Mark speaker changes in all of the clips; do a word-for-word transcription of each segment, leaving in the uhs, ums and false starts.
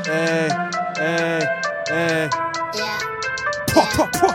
Speaker 1: ای ای ای پا پا پا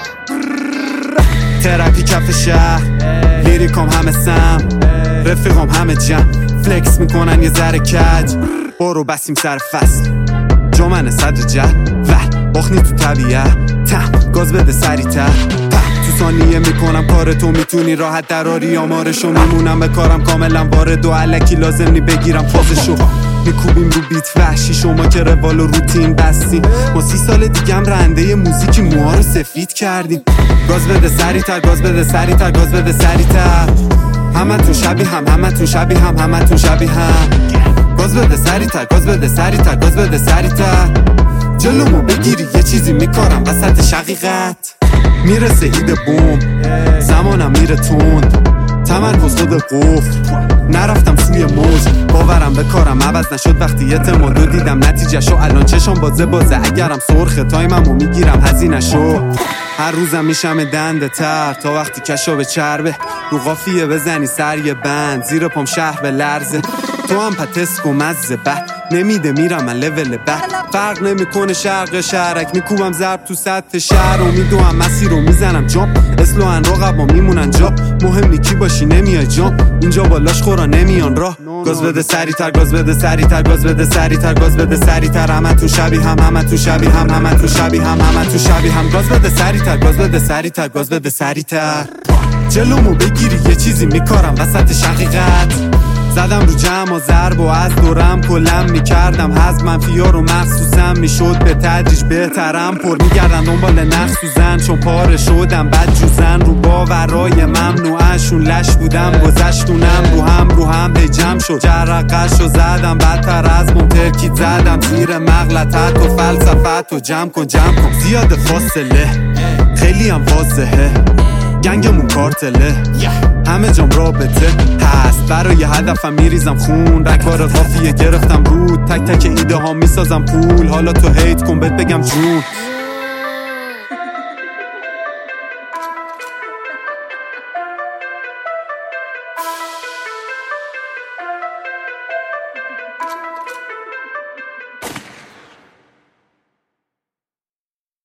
Speaker 1: ترپی کف شهر لیریکام همه سم رفیقام همه جمع فلکس میکنن یه ذره کج برو بسیم سر فصل جمعن صدر جد ول باخنی تو طبیعت تم گاز بده سریع‌تر تو ثانیه میکنم کار تو میتونی راحت دراری آمارشو میمونم به کارم کاملا وارد و علکی لازم نی بگیرم فازشو میکوبیم رو بیت وحشی شما که روال و روتین بستیم ما سی سال دیگه هم رنده موزیکی موها رو سفید کردیم گاز بده سریع‌تر گاز بده سریع‌تر گاز بده سریع‌تر همه تون شبیه هم همه تون شبیه هم همه تون شبیه هم گاز بده سریع‌تر گاز بده سریع‌تر گاز بده سریع‌تر جلومو بگیری یه چیزی میکارم وسط شقیقت میرسه ایده بوم زمانم میره تند تمرکز خود قفل نرفتم سوی موج باورم به کارم عوض نشد وقتی اعتمادو دیدم نتیجهشو الان چشم بازه بازه اگرم سرخه تایممو میگیرم هزینه‌شو هر روزم میشم دنده تر تا وقتی کشا به چربه رو قافیه بزنی سر یه بند زیر پام شهر به لرزه تو هم پتسک و مزه بد نمیده میرم من لول بد فرق نمیکنه شرق شهرک میکوبم ضرب تو سطح شهر و میدوام مسیر رو میزنم جام اسلوان رقبا میمونن جا مهم نی کی باشی نمیای جام اینجا بالاش خورا نمیان راه گاز بده سریع‌تر گاز بده سریع‌تر گاز بده سریع‌تر گاز بده سریع‌تر همه تو شبیه هم همه تو شبیه هم همه تو شبیه هم همه تو شبیه هم گاز بده سریع‌تر گاز بده سریع‌تر گاز بده سریع‌تر جلومو بگیری یه چیزی میکارم وسط شقیقت زدم رو جمع و ضرب و از دورم کلم میکردم حز منفیا رو مخصوصم میشد به تدریج بهترم پر میگردن دنبال نقص و زن چون پاره شدم بد جوزن رو باورای ممنوعشون لش بودم گذشتونم رو هم رو هم به جمع شد جرقش رو زدم بدتر از بوم ترکید زدم زیر مغلطت و فلسفت و جمع کن جمع کن زیاد فاصله خیلی هم واضحه گنگمون کارتله همه جام رابطه هست برای هدفم میریزم خون رگبار قافیه گرفتم رود تک تک ایده ها میسازم پول حالا تو هیت کن بهت بگم جون